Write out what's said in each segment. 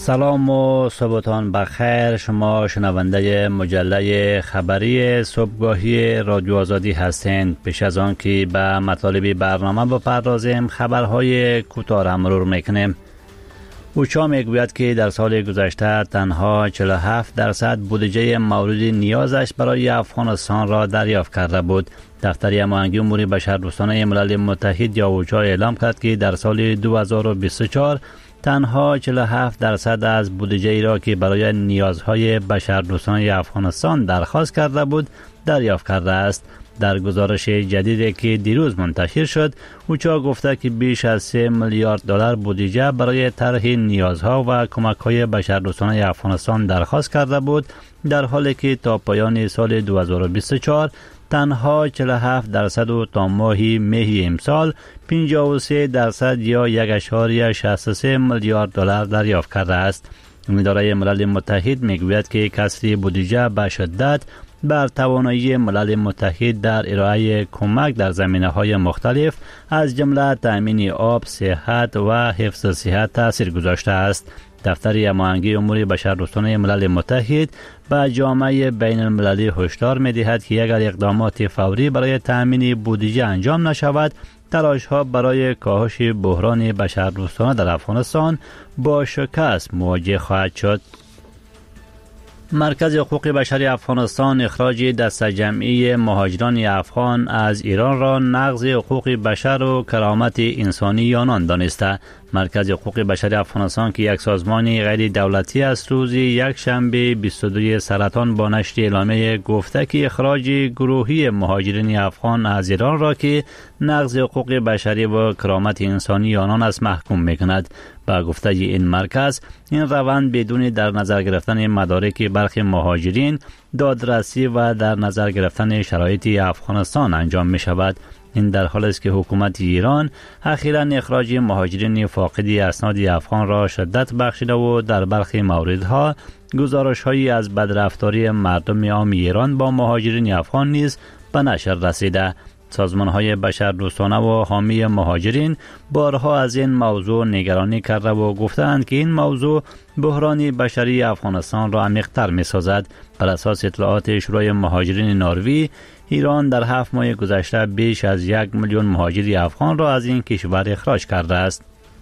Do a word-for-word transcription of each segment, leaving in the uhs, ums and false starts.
سلام و صبحتان بخیر. شما شنونده مجله خبری صبحگاهی رادیو آزادی هستند. پیش از آن که به مطالب برنامه بپردازیم خبرهای کوتاه را مرور میکنیم. اوچا میگوید که در سال گذشته تنها چهل و هفت درصد بودجه مورد نیازش برای افغانستان را دریافت کرده بود. دفتر هماهنگی امور بشردوستانه ملل متحد یا اوچا اعلام کرد که در سال دو هزار و بیست و چهار تنها چهل و هفت درصد از بودجه را که برای نیازهای بشردوستانه افغانستان درخواست کرده بود دریافت کرده است. در گزارش جدیدی که دیروز منتشر شد، اوچا گفته که بیش از سه میلیارد دلار بودجه برای طرح نیازها و کمک‌های بشردوستانه افغانستان درخواست کرده بود، در حالی که تا پایان سال دو هزار و بیست و چهار تنها چهل و هفت درصد و تا ماه می امسال پنجاه و سه درصد یا یک اشاری شصت و سه میلیارد دلار دریافت کرده است. اداره ملل متحد میگوید که کسری بودجه به شدت بر توانایی ملل متحد در ارائه کمک در زمینه‌های مختلف از جمله تامین آب، صحت و حفظ صحت تاثیر گذاشته است. دفتر هماهنگی امور بشردوستانه ملل متحد به جامعه بین المللی هشدار می‌دهد که اگر اقدامات فوری برای تامین بودجه انجام نشود، تلاش‌ها برای کاهش بحران بشردوستانه در افغانستان با شکست مواجه خواهد شد. مرکز حقوق بشری افغانستان اخراج دسته جمعی مهاجران افغان از ایران را نقض حقوق بشر و کرامت انسانی آنان دانسته. مرکز حقوق بشری افغانستان که یک سازمان غیر دولتی است، روز یک شنبه بیست و دو سرطان با نشر اعلامیه گفته که اخراج گروهی مهاجرین افغان از ایران را که نقض حقوق بشری و کرامت انسانی آنان است محکوم میکند. با گفته این مرکز، این روند بدون در نظر گرفتن مدارک برخی مهاجرین، دادرسی و در نظر گرفتن شرایط افغانستان انجام می شود. این در حالی است که حکومت ایران اخیراً اخراج مهاجرین فاقدی اسناد افغان را شدت بخشیده و در برخی موردها گزارش‌هایی از بدرفتاری مردم عام ایران با مهاجرین افغان نیز به نشر رسیده. سازمان‌های بشردوستانه و حامی مهاجرین بارها از این موضوع نگرانی کرده و گفتند که این موضوع بحران بشری افغانستان را عمیق‌تر می‌سازد. بر اساس اطلاعات شورای مهاجرین نروژ، ایران در هفت ماه گذشته بیش از یک میلیون مهاجر افغان را از این کشور اخراج کرده است.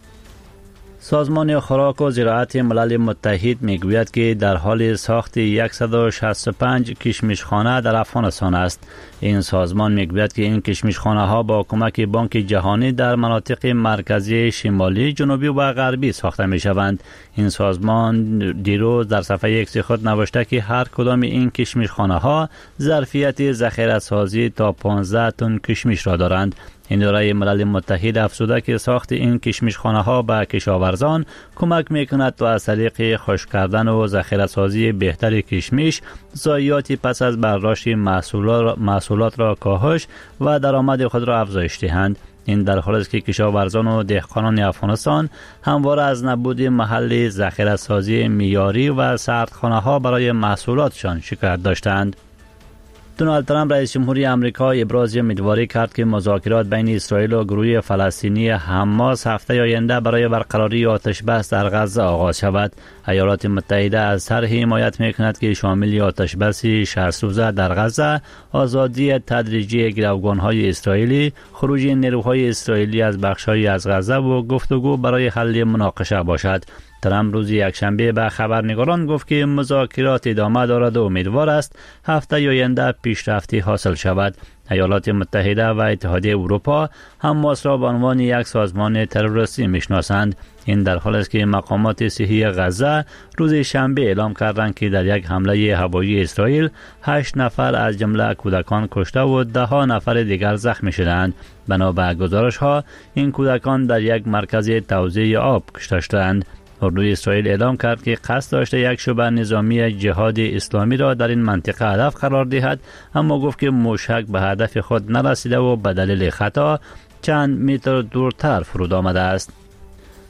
سازمان خوراک و زراعت ملل متحد میگوید که در حال ساخت صد و شصت و پنج کشمشخانه در افغانستان است. این سازمان میگوید که این کشمشخانه ها با کمک بانک جهانی در مناطق مرکزی، شمالی، جنوبی و غربی ساخته می شوند. این سازمان دیروز در صفحه ایکس خود نوشته که هر کدام این کشمشخانه ها ظرفیت ذخیره سازی تا پانزده تن کشمش را دارند. اداره ملل متحد افزوده که ساخت این کشمشخانه ها به کشاورزان کمک میکند تا از طریق خشک کردن و ذخیره سازی بهتر کشمش، ضایعات پس از برداشت محصولات, محصولات را کاهش و درآمد خود را افزایش دهند. این در حالی است که کشاورزان و دهقانان افغانستان همواره از نبود محل ذخیره سازی معیاری و سردخانه ها برای محصولاتشان شکایت داشتند. دونالد ترامپ رئیس جمهوری آمریکا ابراز امیدواری کرد که مذاکرات بین اسرائیل و گروه فلسطینی حماس هفته آینده برای برقراری آتش بس در غزه آغاز شود. ایالات متحده از طرح حمایت میکند که شامل آتش بس شصت روزه در غزه، آزادی تدریجی گروگان‌های اسرائیلی، خروج نیروهای اسرائیلی از بخش‌های از غزه و گفتگو برای حل مناقشه باشد. ترامپ روز یکشنبه به خبرنگاران گفت که مذاکرات ادامه دارد و امیدوار است هفته آینده پیشرفتی حاصل شود. ایالات متحده و اتحادیه اروپا حماس را به عنوان یک سازمان تروریستی میشناسند. این در حالی است که مقامات صحی غزه روز شنبه اعلام کردند که در یک حمله هوایی اسرائیل هشت نفر از جمله کودکان کشته و ده ها نفر دیگر زخمی شدند. بنا به گزارش‌ها این کودکان در یک مرکز توزیع آب کشته شدند. اردوی اسرائیل اعلام کرد که قصد داشته یک شبه نظامی جهاد اسلامی را در این منطقه هدف قرار دهد، اما گفت که موشک به هدف خود نرسیده و به دلیل خطا چند متر دورتر فرود آمده است.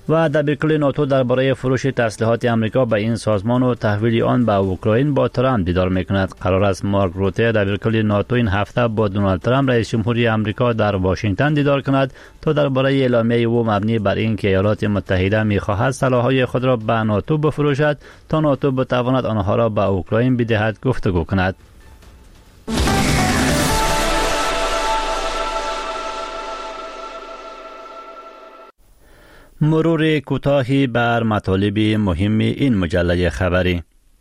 و دبیرکل ناتو درباره فروش تسلیحات آمریکا به این سازمان و تحویل آن به اوکراین با ترامپ دیدار میکند. قرار است مارک روته دبیرکل ناتو این هفته با دونالد ترامپ رئیس جمهوری آمریکا در واشنگتن دیدار کند تا درباره اعلامیه او مبنی بر اینکه ایالات متحده می‌خواهد سلاح‌های خود را به ناتو بفروشد تا ناتو بتواند آنها را به اوکراین بدهد گفتگو کند. مرور کوتاهی بر مطالب مهم این مجله خبری.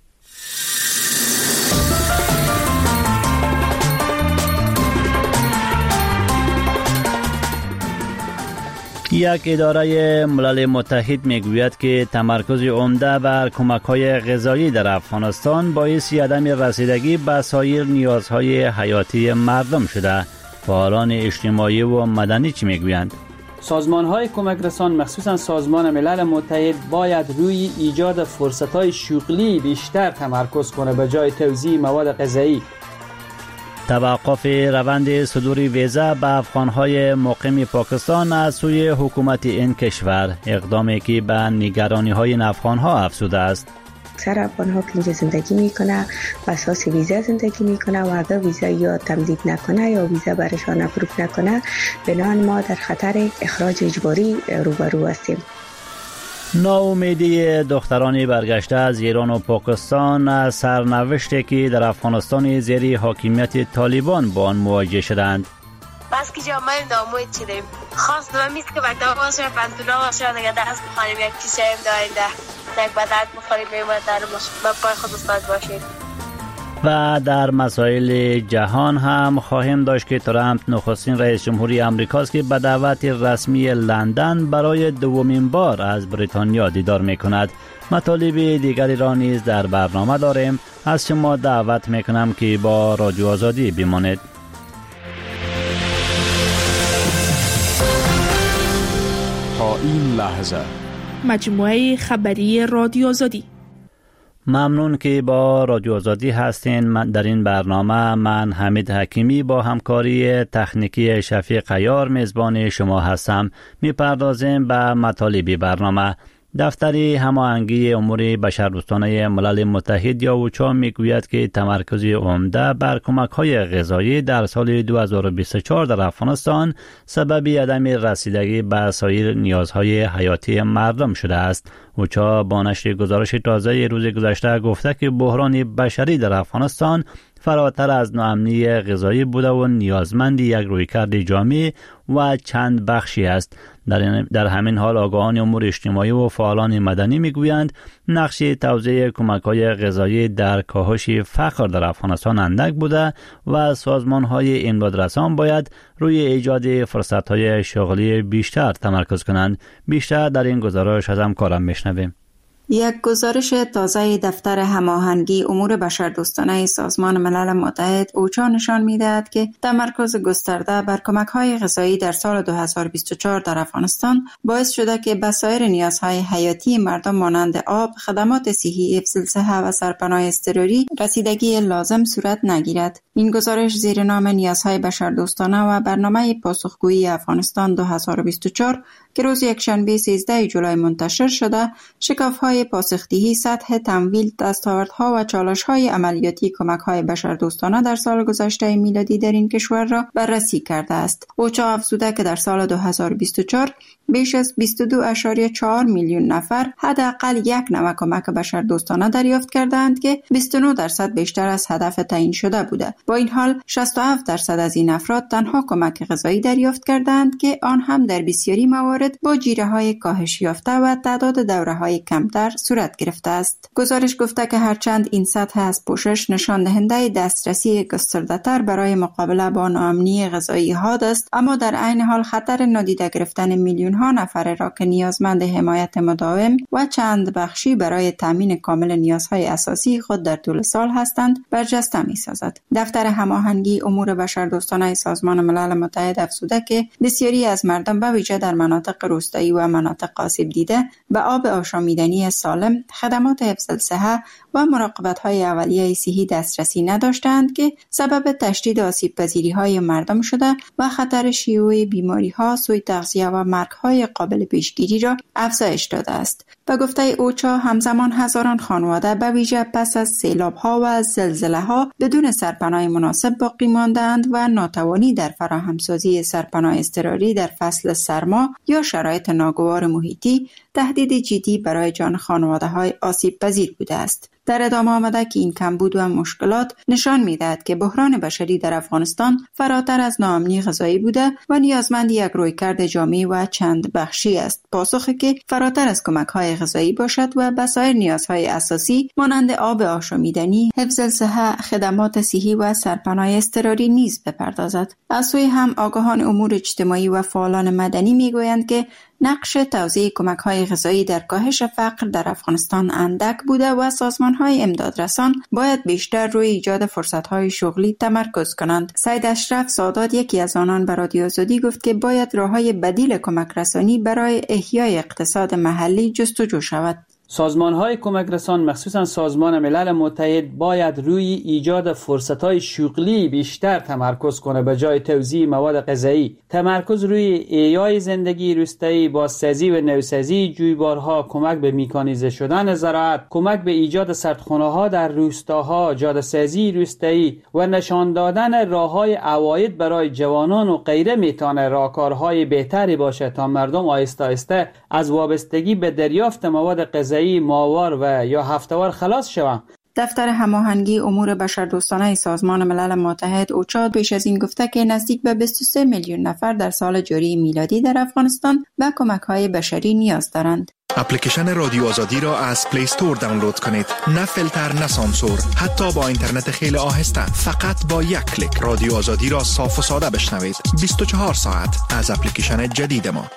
یک اداره ملل متحد میگوید که تمرکز عمده بر کمک‌های غذایی در افغانستان باعث عدم رسیدگی به سایر نیازهای حیاتی مردم شده. فعالان اجتماعی و مدنی چی میگویند؟ سازمان‌های کمک رسان مخصوصاً سازمان ملل متحد باید روی ایجاد فرصت‌های شغلی بیشتر تمرکز کنه به جای توزیع مواد غذایی. توقف روند صدور ویزا به افغان‌های مقیم پاکستان از سوی حکومت این کشور، اقدامی که به نگرانی‌های این افغان‌ها افزوده است. اکثر افغان‌ها که اینجا زندگی میکنه و اساس ویزا زندگی میکنه و اگر ویزا یا تمدید نکنه یا ویزا برشان اپروو نکنه بنابراین ما در خطر اخراج اجباری روبرو هستیم. ناامیدی دختران برگشته از ایران و پاکستان از سرنوشتی که در افغانستان زیر حاکمیت طالبان با آن مواجه شدند. بس که جامعه ناامید شدیم. خواست دمیست که مکتب باشه پنتونا باشه دیگه درس بخونیم یک کیسه ایم داینده یک بدرد بخوریم بیمار در پای خود استاد باشیم. و در مسائل جهان هم خواهیم داشت که ترامپ نخستین رئیس جمهوری آمریکاست که به دعوت رسمی لندن برای دومین بار از بریتانیا دیدار میکند. مطالب دیگری را نیز در برنامه داریم. از شما دعوت میکنم که با رادیو آزادی بمانید. تا این لحظه مجموعه خبری رادیو آزادی. ممنون که با رادیو آزادی هستین. من در این برنامه من حمید حکیمی با همکاری تکنیکی شفیق عیار میزبان شما هستم. میپردازیم به مطالب برنامه. دفتر هماهنگی امور بشردوستانه ملل متحد یا اوچا میگوید که تمرکز عمده بر کمک‌های غذایی در سال دو هزار و بیست و چهار در افغانستان سبب عدم رسیدگی به سایر نیازهای حیاتی مردم شده است. اوچا با نشر گزارش تازه روز گذشته گفته که بحران بشری در افغانستان فراتر از ناامنی غذایی بوده و نیازمند یک رویکرد جامع و چند بخشی است. در, در همین حال آگاهان امور اجتماعی و فعالان مدنی میگویند نقش توزیع کمک‌های غذایی در کاهش فقر در افغانستان اندک بوده و سازمان‌های امدادرسان باید روی ایجاد فرصت‌های شغلی بیشتر تمرکز کنند. بیشتر در این گزارش از همکارم میشنویم. یک گزارش تازه دفتر هماهنگی امور بشردوستانه سازمان ملل متحد اوچا نشان می‌دهد که تمرکز گسترده بر کمک‌های غذایی در سال دو هزار و بیست و چهار در افغانستان باعث شده که به سایر نیازهای حیاتی مردم مانند آب، خدمات صحی، حفظ الصحه و سرپناه اضطراری رسیدگی لازم صورت نگیرد. این گزارش زیر نام نیازهای بشردوستانه و برنامه پاسخگویی افغانستان دو هزار و بیست و چهار که روز یکشنبه سیزده جولای منتشر شده، شکاف‌های پاسخدهی سطح تمویل، دستاوردها و چالش‌های عملیاتی کمک‌های بشردوستانه در سال گذشته میلادی در این کشور را بررسی کرده است. اوچا افزوده که در سال دو هزار و بیست و چهار بیش از بیست و دو ممیز چهار میلیون نفر حداقل یک نوع کمک بشردوستانه دریافت کردند که بیست و نه درصد بیشتر از هدف تعیین شده بوده. با این حال شصت و هفت درصد از این افراد تنها کمک غذایی دریافت کردند که آن هم در بسیاری موارد با جیره‌های کاهش یافته و تعداد دوره‌های کمتر صورت گرفته است. گزارش گفته که هرچند این سطح از پوشش نشان دهنده دسترسی گسترده‌تر برای مقابله با ناامنی غذایی ها است، اما در عین حال خطر نادیده گرفتن میلیون ها نفر را که نیازمند حمایت مداوم و چند بخشی برای تامین کامل نیازهای اساسی خود در طول سال هستند برجسته می‌سازد. دفتر هماهنگی امور بشردوستانه سازمان ملل متحد افزوده که بسیاری از مردم به ویژه در مناطق روستایی و مناطق آسیب دیده به آب آشامیدنی سالم، خدمات حفظ الصحه و مراقبت‌های اولیه صحی دسترسی نداشتند که سبب تشدید آسیب‌پذیری‌های مردم شده و خطر شیوع بیماری‌ها، سوء تغذیه و مرگ‌های قابل پیشگیری را افزایش داده است. به گفته اوچا، همزمان هزاران خانواده به ویژه پس از سیلاب‌ها و زلزله‌ها بدون سرپناه مناسب باقی ماندند و ناتوانی در فراهمسازی سرپناه اضطراری در فصل سرما یا شرایط ناگوار محیطی تهدید جدی برای جان خانواده‌های آسیب پذیر بوده است. در ادامه آمده که این کمبود و مشکلات نشان می‌دهد که بحران بشری در افغانستان فراتر از ناامنی غذایی بوده و نیازمند یک رویکرد جامع و چند بخشی است، پاسخی که فراتر از کمک‌های غذایی باشد و به سایر نیازهای اساسی مانند آب آشامیدنی، حفظ الصحه، خدمات صحی و سرپناه اضطراری نیز بپردازد. از سوی هم آگاهان امور اجتماعی و فعالان مدنی می‌گویند که نقش توزیع کمک‌های غذایی در کاهش فقر در افغانستان اندک بوده و سازمان‌های امدادرسان باید بیشتر روی ایجاد فرصت‌های شغلی تمرکز کنند. سید اشرف سادات، یکی از آنان، به رادیو آزادی گفت که باید راه‌های بدیل کمک رسانی برای احیای اقتصاد محلی جستجو شود. سازمان‌های کمک رسان مخصوصاً سازمان ملل متحد باید روی ایجاد فرصت‌های شغلی بیشتر تمرکز کنه به جای توزیع مواد غذایی. تمرکز روی احیای زندگی روستایی، بازسازی و نوسازی جویبارها، کمک به مکانیزه شدن زراعت، کمک به ایجاد سردخانه‌ها در روستاها، جاده‌سازی روستایی و نشان دادن راه‌های عواید برای جوانان و غیره میتونه راهکارهای بهتری باشه تا مردم آهسته آهسته از وابستگی به دریافت مواد غذایی ماهوار و یا هفته‌وار خلاص شوند. دفتر هماهنگی امور بشردوستانه سازمان ملل متحد اوچا پیش از این گفته که نزدیک به بیست و سه میلیون نفر در سال جاری میلادی در افغانستان به کمک‌های بشری نیاز دارند. اپلیکیشن رادیو آزادی را از پلی استور دانلود کنید. نه فیلتر، نه سانسور، حتی با اینترنت خیلی آهسته. فقط با یک کلیک رادیو آزادی را صاف و ساده بشنوید. بیست و چهار ساعت از اپلیکیشن جدید ما.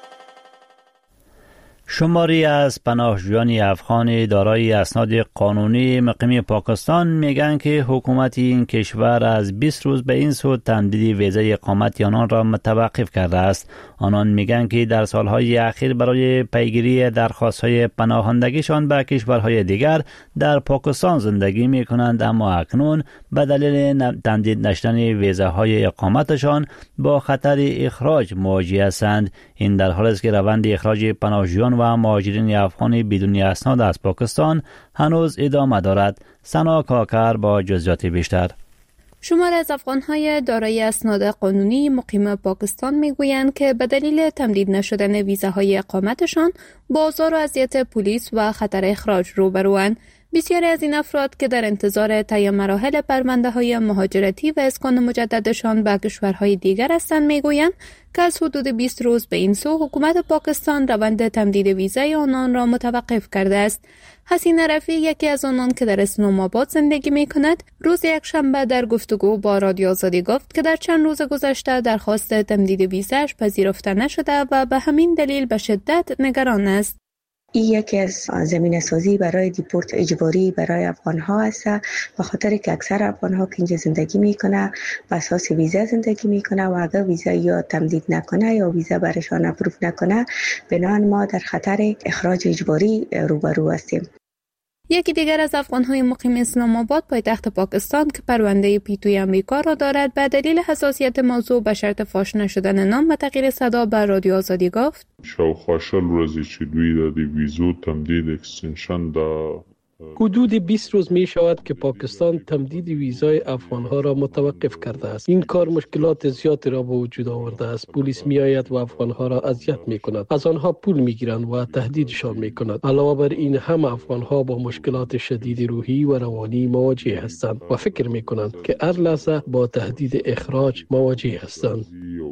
شماری از پناهجویان افغان دارای اسناد قانونی مقیم پاکستان میگن که حکومت این کشور از بیست روز به این سو تمدید ویزای اقامت آنان را متوقف کرده است. آنان میگن که در سالهای اخیر برای پیگیری درخواست‌های پناهندگیشان به کشورهای دیگر در پاکستان زندگی میکنند، اما اکنون به دلیل تمدید نشدن ویزاهای اقامتشان با خطر اخراج مواجه هستند. این در حالی است که روند اخراج پناهجویان و مهاجرین افغان بدون اسناد از پاکستان هنوز ادامه دارد. سنا کاکر با جزئیات بیشتر. شمار از افغان‌های دارای اسناد قانونی مقیم پاکستان میگویند که به دلیل تمدید نشدن ویزاهای اقامتشان با آزار و اذیت پلیس و خطر اخراج روبروند. بسیاری از این افراد که در انتظار طی مراحل پرونده‌های مهاجرتی و اسکان مجددشان به کشورهای دیگر هستند میگویند که از حدود بیست روز به این سو حکومت پاکستان روند تمدید ویزای آنان را متوقف کرده است. حسینه رفیع، یکی از آنان که در اسلام آباد زندگی می‌کند، روز یکشنبه در گفتگو با رادیو آزادی گفت که در چند روز گذشته درخواست تمدید ویزاش پذیرفته نشده و به همین دلیل به شدت نگران است. این یکی از زمینه سازی برای دیپورت اجباری برای افغان ها است، به خاطر که اکثر افغان ها که اینجا زندگی میکنه به اساس ویزا زندگی میکنه و اگر ویزا یا تمدید نکنه یا ویزا برشان اپروو نکنه، بنابراین ما در خطر اخراج اجباری روبرو هستیم. یکی دیگر از افغان‌های مقیم اسلام آباد پایتخت پاکستان که پرونده پیتوی امریکا را دارد به دلیل حساسیت موضوع به شرط فاش نشدن نام و تغییر صدا به رادیو آزادی گفت شاوخوا شل ورځې چې دوی د ویزو تمدید اکستنشن دا حدود بیست روز می شود که پاکستان تمدید ویزای افغانها را متوقف کرده است. این کار مشکلات زیادی را به وجود آورده است. پلیس می آید و افغانها را اذیت می کند. از آنها پول می گیرند و تهدیدشان می کند. علاوه بر این هم افغانها با مشکلات شدید روحی و روانی مواجه هستند و فکر می کنند که هر لحظه با تهدید اخراج مواجه هستند.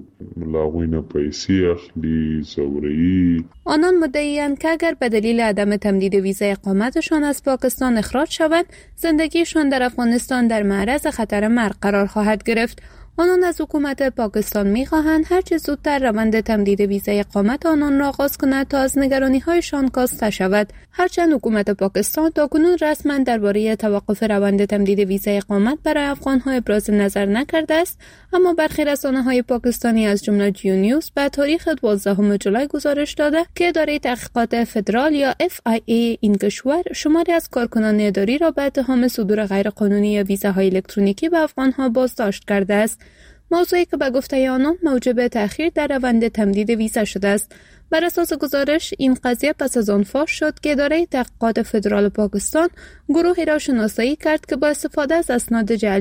آنان مدعی‌اند که اگر به دلیل عدم تمدید ویزای اقامتشان از پاکستان اخراج شوند، زندگیشان در افغانستان در معرض خطر مرگ قرار خواهد گرفت. آنان از حکومت پاکستان می‌خواهند هرچه زودتر روند تمدید ویزای اقامت آنان را آغاز کند تا از نگرانی‌هایشان کاسته شود. هرچند حکومت پاکستان تاکنون رسما درباره توقف روند تمدید ویزای اقامت برای افغان‌ها ابراز نظر نکرده است، اما برخی رسانه‌های پاکستانی از جمله جیو نیوز به تاریخ دوازدهم ژولای گزارش داده که اداره تحقیقات فدرال یا اف آی ای این کشور شماری از کارکنان اداری را به اتهام صدور غیرقانونی ویزاهای الکترونیکی به افغان‌ها بازداشت کرده است. موضوعی که به گفته آنان موجب تأخیر در روند تمدید ویزا شده است. بر اساس گزارش این قضیه پس از آن فاش شد که اداره تحقیقات فدرال پاکستان گروهی را شناسایی کرد که با استفاده از اسناد جعلی